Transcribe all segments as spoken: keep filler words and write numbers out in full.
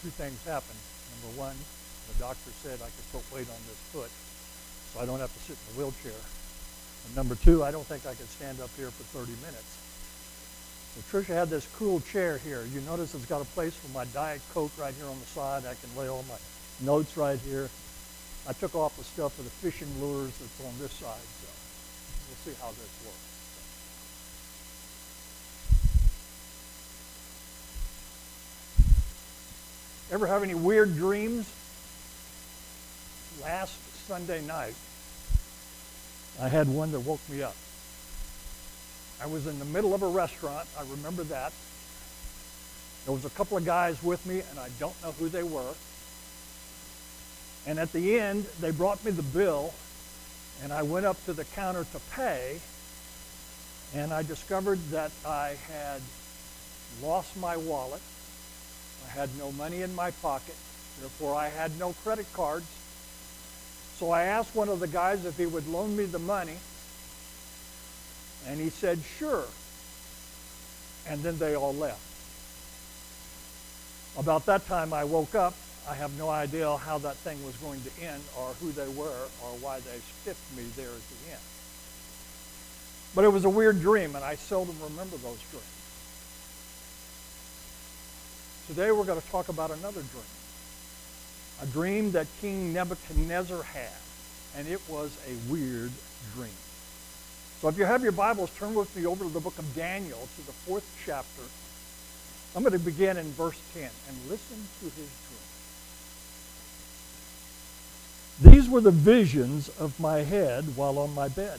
two things happened. Number one, the doctor said I could put weight on this foot, so I don't have to sit in a wheelchair. And number two, I don't think I could stand up here for thirty minutes. So Tricia had this cool chair here. You notice it's got a place for my Diet Coke right here on the side. I can lay all my notes right here. I took off the stuff for the fishing lures that's on this side, so we'll see how this works. Ever have any weird dreams? Last Sunday night, I had one that woke me up. I was in the middle of a restaurant. I remember that. There was a couple of guys with me, and I don't know who they were. And at the end, they brought me the bill, and I went up to the counter to pay, and I discovered that I had lost my wallet. I had no money in my pocket. Therefore, I had no credit cards. So I asked one of the guys if he would loan me the money, and he said, sure. And then they all left. About that time, I woke up. I have no idea how that thing was going to end or who they were or why they stiffed me there at the end. But it was a weird dream, and I seldom remember those dreams. Today we're going to talk about another dream. A dream that King Nebuchadnezzar had, and it was a weird dream. So if you have your Bibles, turn with me over to the book of Daniel, to the fourth chapter. I'm going to begin in verse ten, and listen to his dream. These were the visions of my head while on my bed.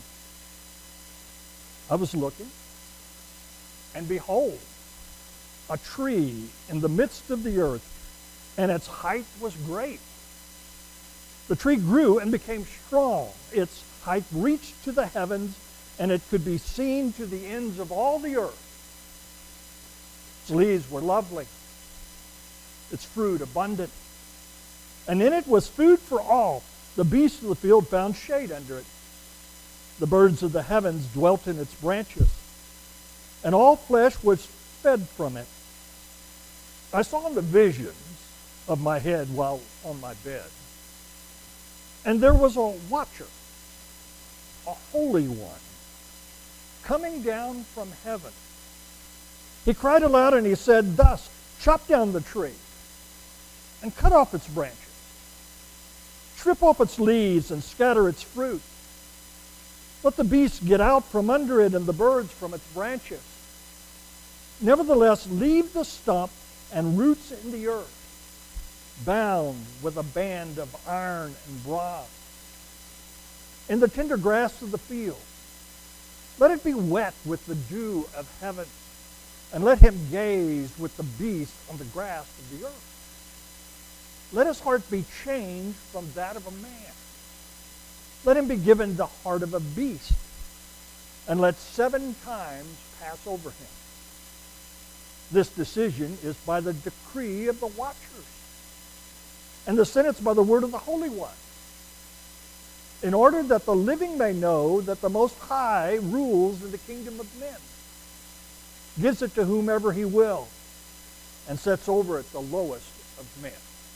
I was looking, and behold, a tree in the midst of the earth, and its height was great. The tree grew and became strong. Its height reached to the heavens, and it could be seen to the ends of all the earth. Its leaves were lovely, its fruit abundant, and in it was food for all. The beasts of the field found shade under it. The birds of the heavens dwelt in its branches, and all flesh was fed from it. I saw in the visions of my head while on my bed, and there was a watcher, a holy one, coming down from heaven. He cried aloud and he said, thus, chop down the tree and cut off its branches. Strip off its leaves and scatter its fruit. Let the beasts get out from under it and the birds from its branches. Nevertheless, leave the stump and roots in the earth, bound with a band of iron and bronze. In the tender grass of the field, let it be wet with the dew of heaven, and let him gaze with the beast on the grass of the earth. Let his heart be changed from that of a man. Let him be given the heart of a beast, and let seven times pass over him. This decision is by the decree of the watchers, and the sentence by the word of the Holy One, in order that the living may know that the Most High rules in the kingdom of men, gives it to whomever he will, and sets over it the lowest of men.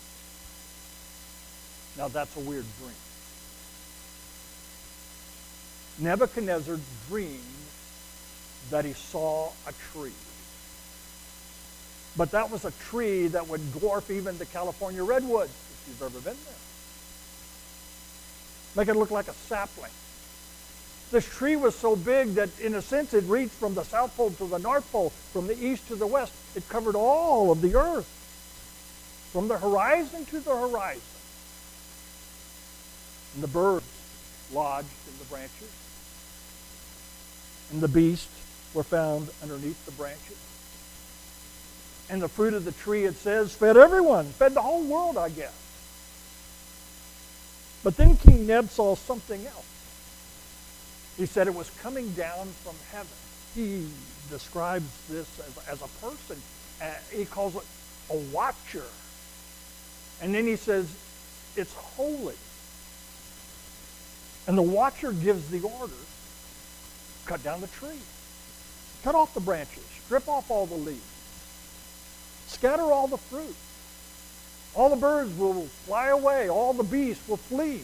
Now that's a weird dream. Nebuchadnezzar dreamed that he saw a tree. But that was a tree that would dwarf even the California redwoods, if you've ever been there. Make it look like a sapling. This tree was so big that, in a sense, it reached from the South Pole to the North Pole, from the east to the west. It covered all of the earth, from the horizon to the horizon. And the birds lodged in the branches, and the beasts were found underneath the branches. And the fruit of the tree, it says, fed everyone, fed the whole world, I guess. But then King Neb saw something else. He said it was coming down from heaven. He describes this as, as a person. Uh, he calls it a watcher. And then he says, it's holy. And the watcher gives the order, cut down the tree. Cut off the branches. Strip off all the leaves. Scatter all the fruit. All the birds will fly away. All the beasts will flee.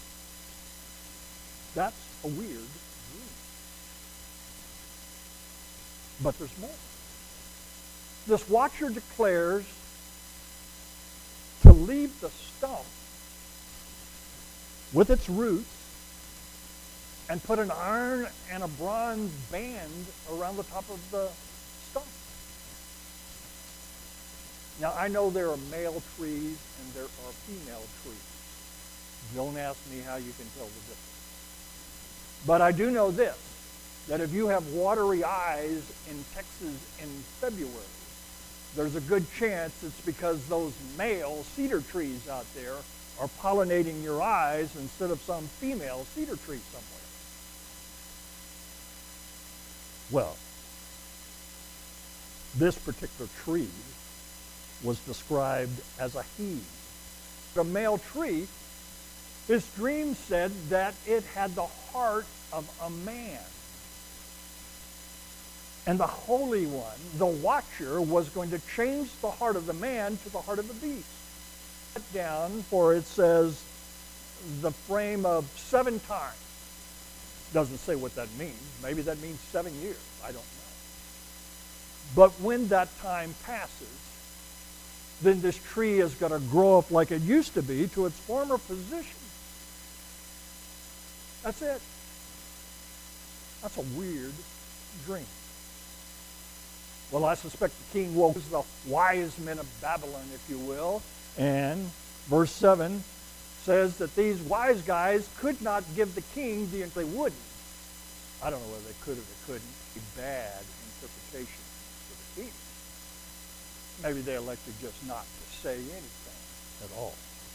That's a weird dream. But there's more. This watcher declares to leave the stump with its roots and put an iron and a bronze band around the top of the stump. Now, I know there are male trees and there are female trees. Don't ask me how you can tell the difference. But I do know this, that if you have watery eyes in Texas in February, there's a good chance it's because those male cedar trees out there are pollinating your eyes instead of some female cedar tree somewhere. Well, this particular tree was described as a he. The male tree, his dream said that it had the heart of a man. And the Holy One, the watcher, was going to change the heart of the man to the heart of the beast. Put down, for it says the frame of seven times. Doesn't say what that means. Maybe that means seven years. I don't know. But when that time passes, then this tree is going to grow up like it used to be to its former position. That's it. That's a weird dream. Well, I suspect the king woke the wise men of Babylon, if you will. And verse seven says that these wise guys could not give the king the, they wouldn't. I don't know whether they could or they couldn't. A bad interpretation for the king. Maybe they elected just not to say anything at all.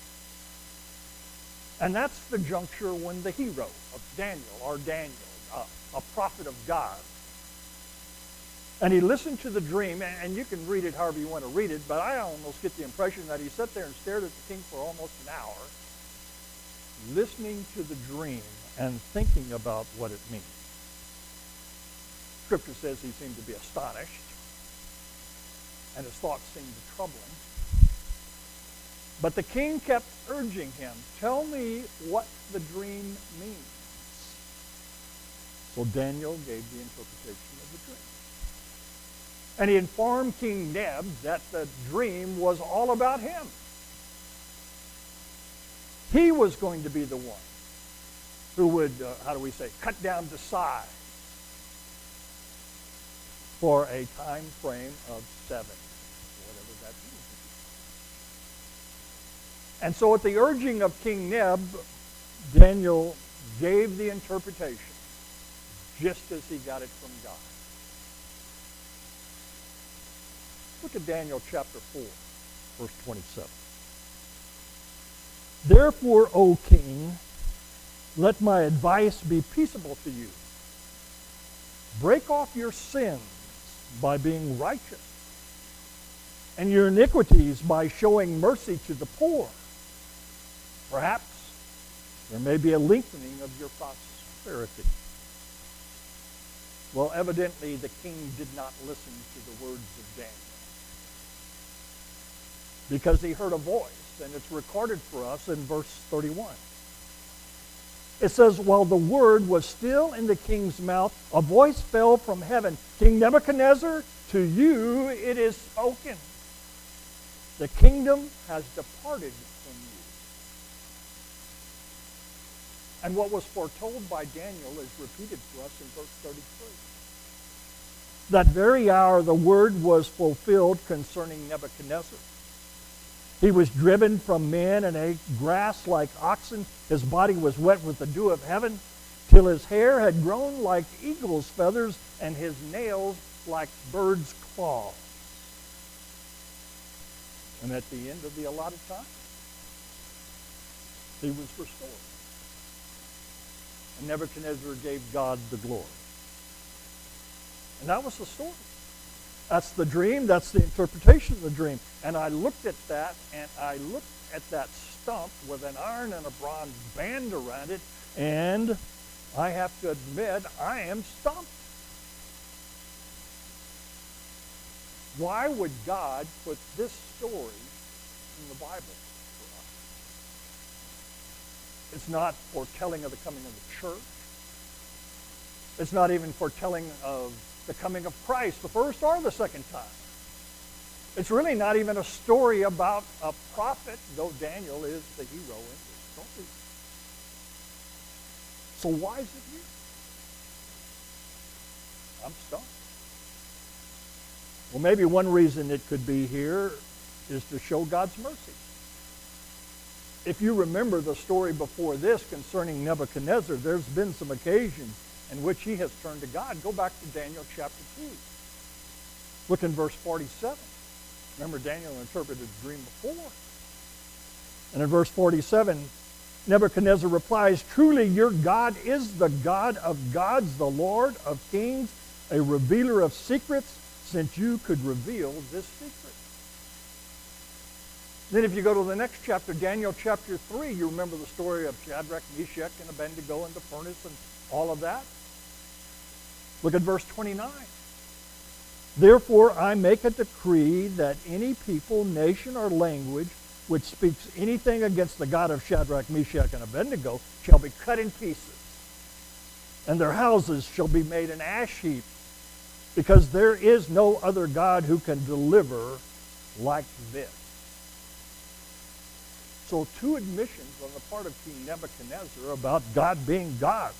And that's the juncture when the hero of Daniel, our Daniel, uh, a prophet of God, and he listened to the dream, and you can read it however you want to read it, but I almost get the impression that he sat there and stared at the king for almost an hour, listening to the dream and thinking about what it means. Scripture says he seemed to be astonished, and his thoughts seemed to trouble him. But the king kept urging him, tell me what the dream means. So Daniel gave the interpretation of the dream. And he informed King Neb that the dream was all about him. He was going to be the one who would, uh, how do we say, cut down the size for a time frame of seven, whatever that means. And so at the urging of King Neb, Daniel gave the interpretation just as he got it from God. Look at Daniel chapter four, verse twenty-seven. Therefore, O king, let my advice be peaceable to you. Break off your sins by being righteous, and your iniquities by showing mercy to the poor. Perhaps there may be a lengthening of your prosperity. Well, evidently the king did not listen to the words of Daniel, because he heard a voice, and it's recorded for us in verse thirty-one. It says, while the word was still in the king's mouth, a voice fell from heaven. King Nebuchadnezzar, to you it is spoken. The kingdom has departed from you. And what was foretold by Daniel is repeated for us in verse thirty-three. That very hour the word was fulfilled concerning Nebuchadnezzar. He was driven from men and ate grass like oxen. His body was wet with the dew of heaven, till his hair had grown like eagle's feathers and his nails like bird's claws. And at the end of the allotted time, he was restored. And Nebuchadnezzar gave God the glory. And that was the story. That's the dream. That's the interpretation of the dream. And I looked at that, and I looked at that stump with an iron and a bronze band around it, and I have to admit, I am stumped. Why would God put this story in the Bible for us. It's not foretelling of the coming of the church. It's not even foretelling of the coming of Christ, the first or the second time. It's really not even a story about a prophet, though Daniel is the hero in this story. So why is it here? I'm stumped. Well, maybe one reason it could be here is to show God's mercy. If you remember the story before this concerning Nebuchadnezzar, there's been some occasions in which he has turned to God. Go back to Daniel chapter two. Look in verse forty-seven. Remember, Daniel interpreted the dream before. And in verse forty-seven, Nebuchadnezzar replies, "Truly your God is the God of gods, the Lord of kings, a revealer of secrets, since you could reveal this secret." Then if you go to the next chapter, Daniel chapter three, you remember the story of Shadrach, Meshach, and Abednego in the furnace and all of that. Look at verse twenty-nine. "Therefore I make a decree that any people, nation, or language which speaks anything against the God of Shadrach, Meshach, and Abednego shall be cut in pieces, and their houses shall be made an ash heap, because there is no other God who can deliver like this." So two admissions on the part of King Nebuchadnezzar about God being God.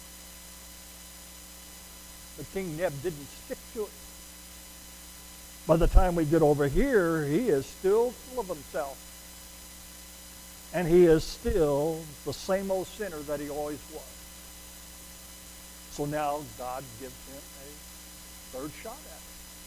But King Neb didn't stick to it. By the time we get over here, he is still full of himself. And he is still the same old sinner that he always was. So now God gives him a third shot at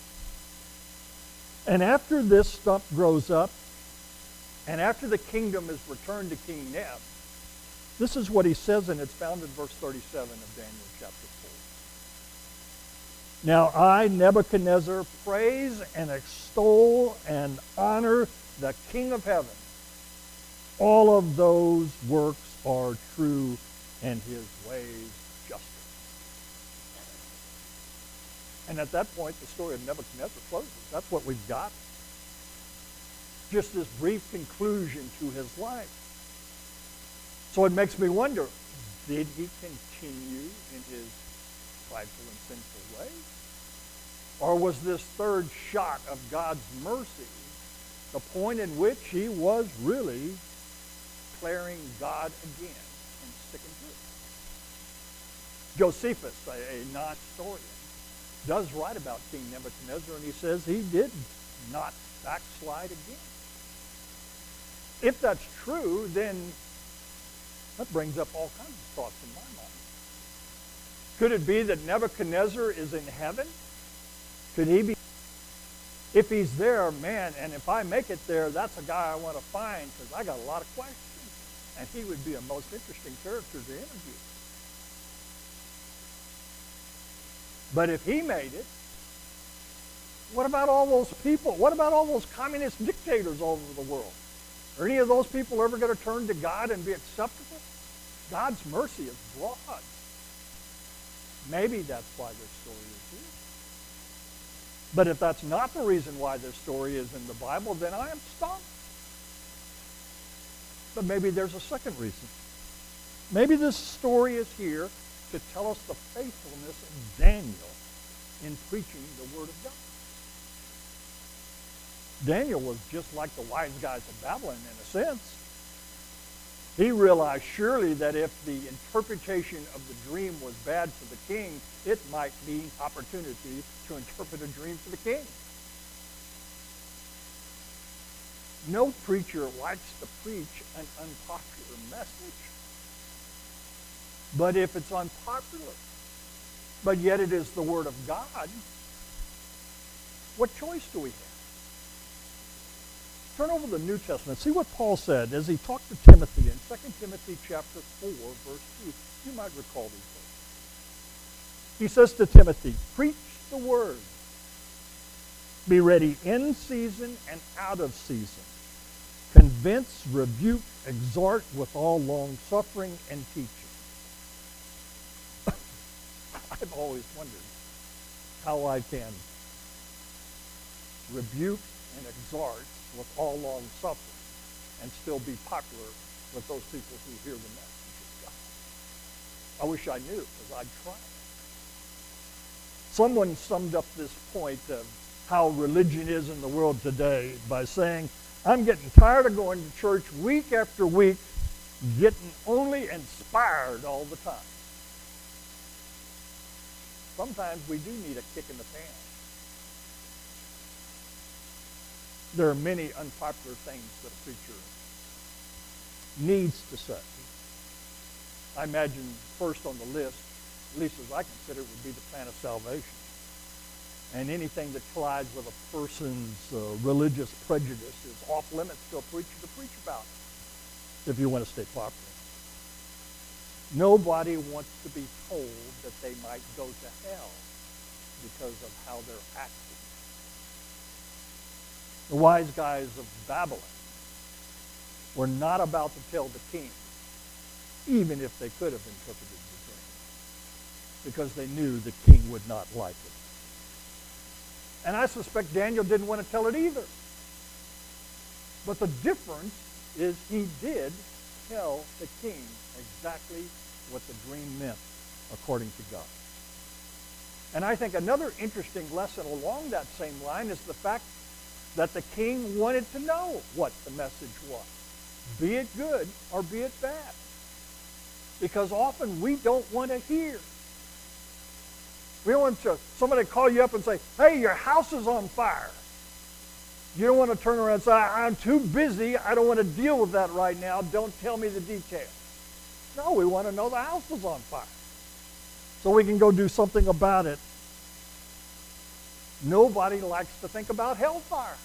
it. And after this stump grows up, and after the kingdom is returned to King Neb, this is what he says, and it's found in verse thirty-seven of Daniel chapter four. "Now I, Nebuchadnezzar, praise and extol and honor the King of heaven. All of those works are true, and his ways justice." And at that point, the story of Nebuchadnezzar closes. That's what we've got. Just this brief conclusion to his life. So it makes me wonder, did he continue in his prideful and sinful ways? Or was this third shot of God's mercy the point in which he was really declaring God again and sticking to it? Josephus, a, a non-historian, does write about King Nebuchadnezzar, and he says he did not backslide again. If that's true, then that brings up all kinds of thoughts in my mind. Could it be that Nebuchadnezzar is in heaven? Could he be? If he's there, man, and if I make it there, that's a guy I want to find, because I got a lot of questions. And he would be a most interesting character to interview. But if he made it, what about all those people? What about all those communist dictators all over the world? Are any of those people ever going to turn to God and be acceptable? God's mercy is broad. Maybe that's why this story is here. But if that's not the reason why this story is in the Bible, then I am stumped. But maybe there's a second reason. Maybe this story is here to tell us the faithfulness of Daniel in preaching the Word of God. Daniel was just like the wise guys of Babylon in a sense. He realized surely that if the interpretation of the dream was bad for the king, it might be opportunity to interpret a dream for the king. No preacher likes to preach an unpopular message. But if it's unpopular, but yet it is the Word of God, what choice do we have? Turn over the New Testament. See what Paul said as he talked to Timothy in Second Timothy chapter four, verse two. You might recall these verses. He says to Timothy, "Preach the word. Be ready in season and out of season. Convince, rebuke, exhort with all long suffering and teaching." I've always wondered how I can rebuke and exhort with all long suffering and still be popular with those people who hear the message of God. I wish I knew, because I'd try it. Someone summed up this point of how religion is in the world today by saying, I'm getting tired of going to church week after week, getting only inspired all the time. Sometimes we do need a kick in the pants. There are many unpopular things that a preacher needs to say. I imagine first on the list, at least as I consider it, would be the plan of salvation. And anything that collides with a person's uh, religious prejudice is off limits to a preacher to preach about, if you want to stay popular. Nobody wants to be told that they might go to hell because of how they're acting. The wise guys of Babylon were not about to tell the king, even if they could have interpreted the dream, because they knew the king would not like it. And I suspect Daniel didn't want to tell it either. But the difference is he did tell the king exactly what the dream meant according to God. And I think another interesting lesson along that same line is the fact that the king wanted to know what the message was, be it good or be it bad. Because often we don't want to hear. We don't want to, somebody call you up and say, hey, your house is on fire. You don't want to turn around and say, I'm too busy. I don't want to deal with that right now. Don't tell me the details. No, we want to know the house is on fire so we can go do something about it. Nobody likes to think about hellfire.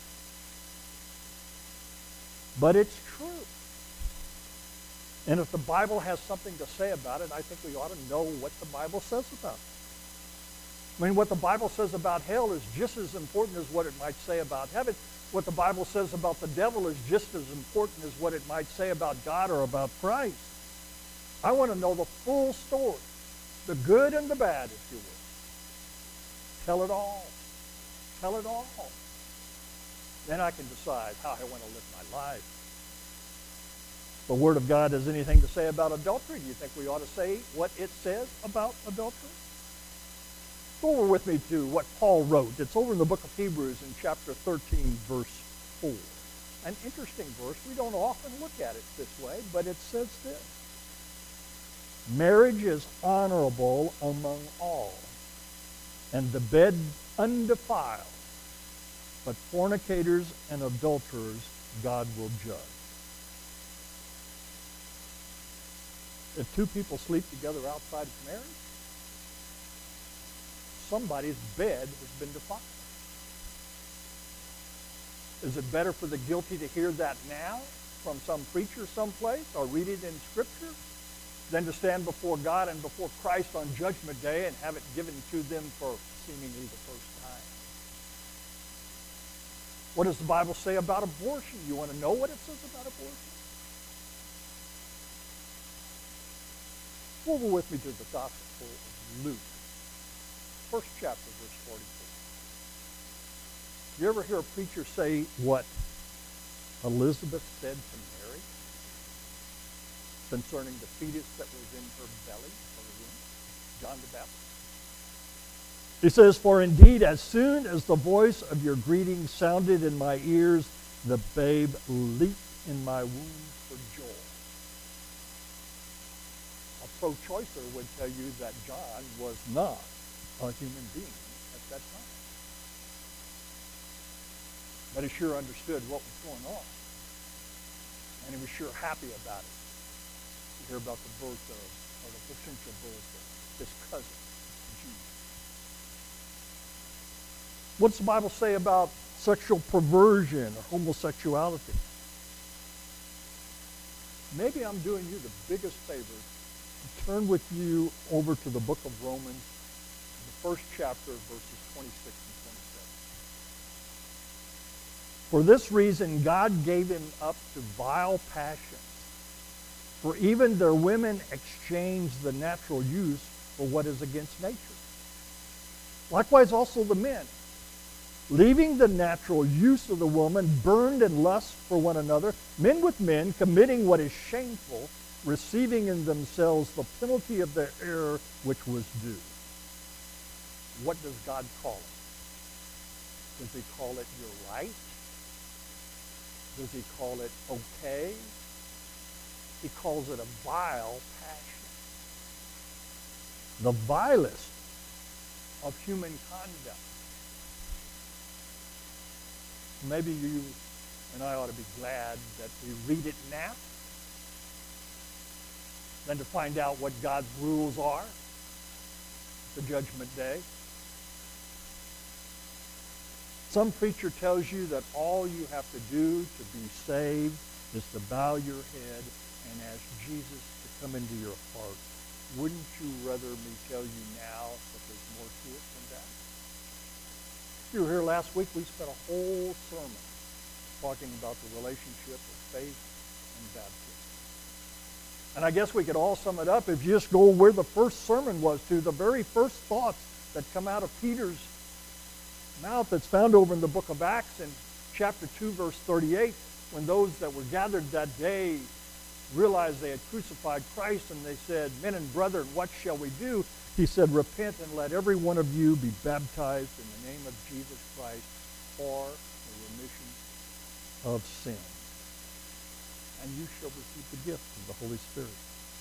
But it's true. And if the Bible has something to say about it, I think we ought to know what the Bible says about it. I mean, what the Bible says about hell is just as important as what it might say about heaven. What the Bible says about the devil is just as important as what it might say about God or about Christ. I want to know the full story, the good and the bad, if you will. Tell it all. Tell it all. Then I can decide how I want to live my life. The Word of God has anything to say about adultery? Do you think we ought to say what it says about adultery? Go over with me to what Paul wrote. It's over in the book of Hebrews in chapter thirteen, verse four. An interesting verse. We don't often look at it this way, but it says this. Marriage is honorable among all, and the bed undefiled, but fornicators and adulterers God will judge. If two people sleep together outside of marriage, somebody's bed has been defiled. Is it better for the guilty to hear that now from some preacher someplace or read it in Scripture than to stand before God and before Christ on Judgment Day and have it given to them for seemingly the first time? What does the Bible say about abortion? You want to know what it says about abortion? Go over with me to the Gospel of Luke. First chapter, verse forty-four. You ever hear a preacher say what Elizabeth said to Mary concerning the fetus that was in her belly, or womb? John the Baptist. He says, for indeed, as soon as the voice of your greeting sounded in my ears, the babe leaped in my womb for joy. A pro-choicer would tell you that John was not a human being at that time. But he sure understood what was going on. And he was sure happy about it. To hear about the birth of, or the potential birth of his cousin, Jesus. What's the Bible say about sexual perversion or homosexuality? Maybe I'm doing you the biggest favor to turn with you over to the book of Romans, first chapter, verses twenty-six and twenty-seven. For this reason, God gave him up to vile passions. For even their women exchanged the natural use for what is against nature. Likewise also the men. leaving the natural use of the woman, burned in lust for one another, men with men, committing what is shameful, receiving in themselves the penalty of their error which was due. What does God call it? Does he call it you're right? Does he call it okay? He calls it a vile passion. The vilest of human conduct. Maybe you and I ought to be glad that we read it now than to find out what God's rules are at the judgment day. Some preacher tells you that all you have to do to be saved is to bow your head and ask Jesus to come into your heart. Wouldn't you rather me tell you now that there's more to it than that? If you were here last week, we spent a whole sermon talking about the relationship of faith and baptism. And I guess we could all sum it up if you just go where the first sermon was to, the very first thoughts that come out of Peter's mouth that's found over in the book of Acts in chapter two, verse thirty-eight, when those that were gathered that day realized they had crucified Christ and they said, men and brethren, what shall we do? He said, repent and let every one of you be baptized in the name of Jesus Christ for the remission of sin. And you shall receive the gift of the Holy Spirit.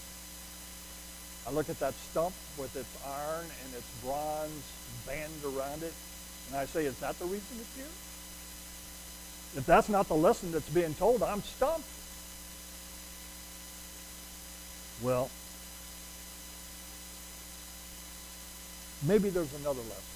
I look at that stump with its iron and its bronze band around it, and I say, is that the reason it's here? If that's not the lesson that's being told, I'm stumped. Well, maybe there's another lesson.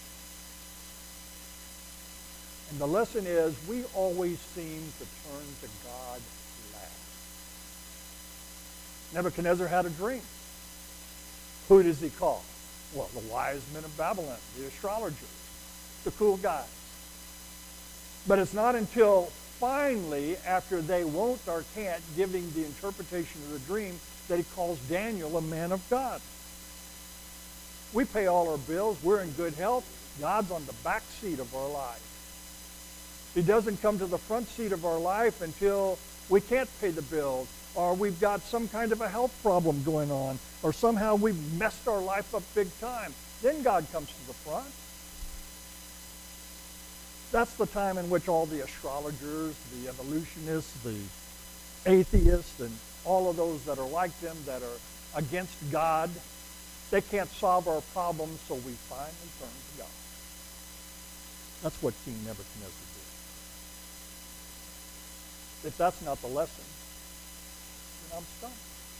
And the lesson is we always seem to turn to God last. Nebuchadnezzar had a dream. Who does he call? Well, the wise men of Babylon, the astrologers, the cool guys. But it's not until finally, after they won't or can't giving the interpretation of the dream, that he calls Daniel a man of God. We pay all our bills. We're in good health. God's on the back seat of our life. He doesn't come to the front seat of our life until we can't pay the bills, or we've got some kind of a health problem going on, or somehow we've messed our life up big time. Then God comes to the front. That's the time in which all the astrologers, the evolutionists, the atheists, and all of those that are like them, that are against God, they can't solve our problems, so we finally turn to God. That's what King Nebuchadnezzar did. If that's not the lesson, then I'm stumped.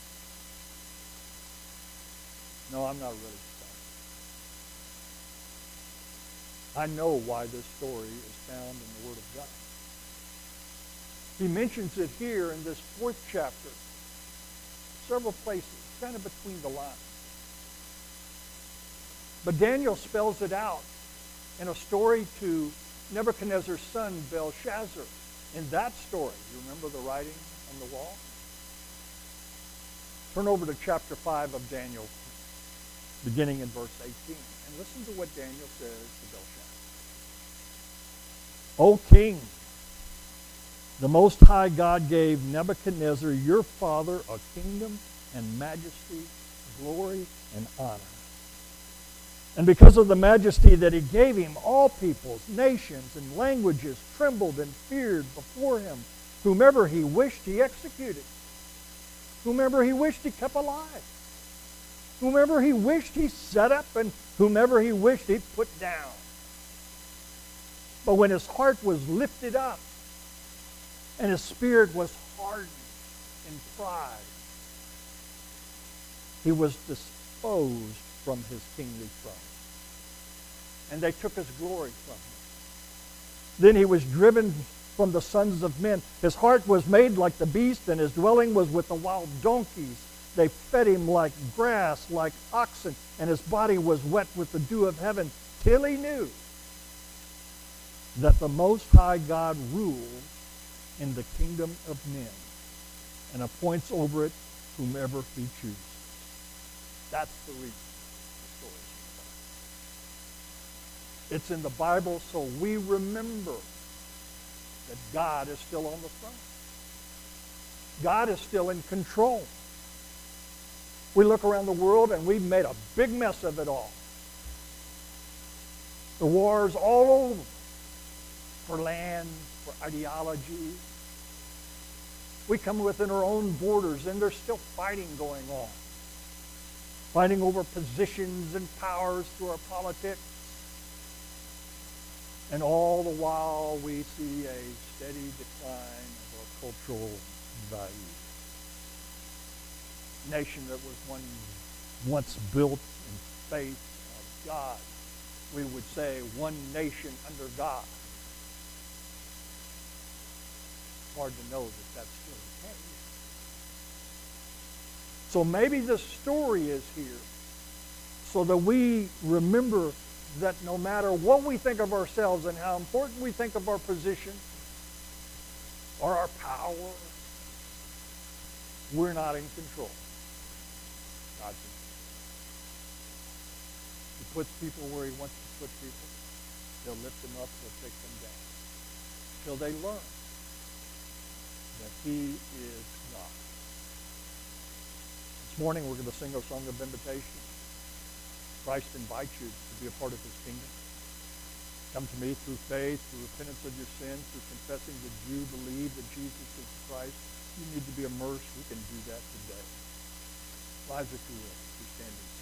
No, I'm not really stumped. I know why this story is found in the Word of God. He mentions it here in this fourth chapter, several places, kind of between the lines. But Daniel spells it out in a story to Nebuchadnezzar's son, Belshazzar. In that story, you remember the writing on the wall? Turn over to chapter five of Daniel, beginning in verse eighteen, and listen to what Daniel says to Belshazzar. O king, the Most High God gave Nebuchadnezzar, your father, a kingdom and majesty, glory and honor. And because of the majesty that he gave him, all peoples, nations, and languages trembled and feared before him. Whomever he wished, he executed. Whomever he wished, he kept alive. Whomever he wished, he set up, and whomever he wished, he put down. But when his heart was lifted up, and his spirit was hardened in pride, he was disposed from his kingly throne. And they took his glory from him. Then he was driven from the sons of men. His heart was made like the beast, and his dwelling was with the wild donkeys. They fed him like grass, like oxen, and his body was wet with the dew of heaven, till he knew that the Most High God rules in the kingdom of men and appoints over it whomever he chooses. That's the reason the story is in the Bible. It's in the Bible so we remember that God is still on the throne. God is still in control. We look around the world and we've made a big mess of it all. The wars all over for land, for ideology. We come within our own borders and there's still fighting going on. Fighting over positions and powers through our politics. And all the while we see a steady decline of our cultural values. A nation that was one once built in faith of God. We would say one nation under God. It's hard to know that that's still the case. So maybe the story is here so that we remember that no matter what we think of ourselves and how important we think of our position or our power, we're not in control. God's in control. He puts people where he wants to put people. He'll lift them up, he'll take them down. Till they learn that he is God. This morning we're going to sing a song of invitation. Christ invites you to be a part of his kingdom. Come to me through faith, through repentance of your sins, through confessing that you believe that Jesus is Christ. You need to be immersed. We can do that today. Rise if you will. We stand in